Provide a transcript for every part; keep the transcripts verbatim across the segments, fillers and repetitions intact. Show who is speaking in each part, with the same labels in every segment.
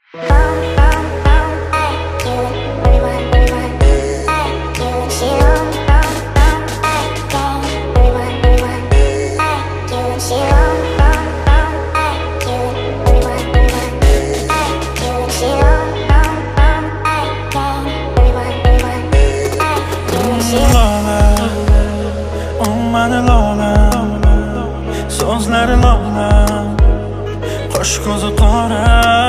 Speaker 1: So'zlari lola, qo'sh ko'zi qora.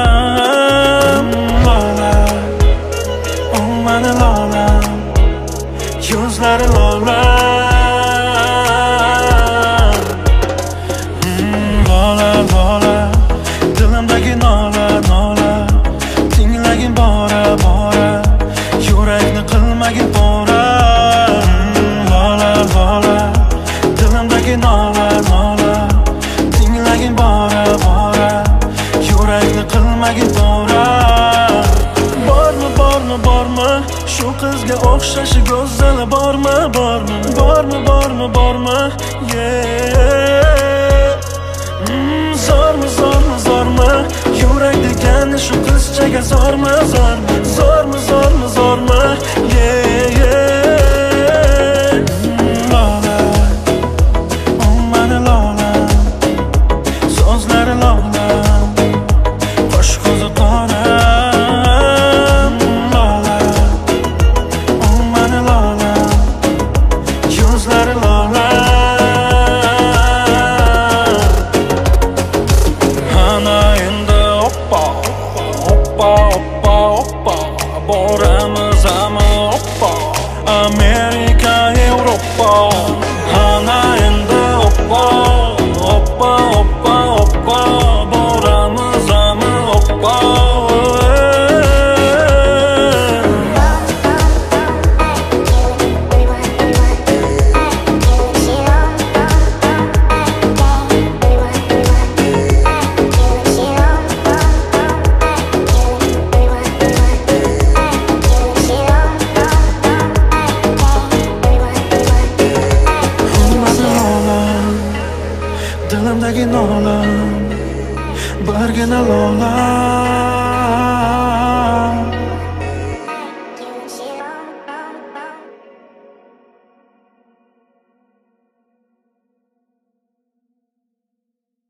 Speaker 1: Lola, u mani lola, yuzlari lola. Lola, lola, dilimdagi nola, nola, tinglagin bora, bora, yurakni qilmagin pora. Lola, lola, dilimdagi nola, nola, tinglagin bora, bora, yurakni qilmagin pora. Bormi, bormi, bormi, shu qizga o'xshashi go'zali bormi, bormi, bormi, bormi, bormi, yeah. mm, Zormi, zormi, zormi, yurak degani shu qizchaga zormi, zormi, zormi, zormi, zormi, yeah, yeah. mm, Lola, u mani lola, so'zlari lola, qo'sh ko'zi qora. Lola, u mani lola, yuzlari lola. Ana endi oppa, oppa, oppa, oppa, boramiz ama oppa, Amerika, Yevropa. Ana endi oppa, oppa, oppa, oppa, boramiz ama oppa. Dilimdagi nola, birgina lola.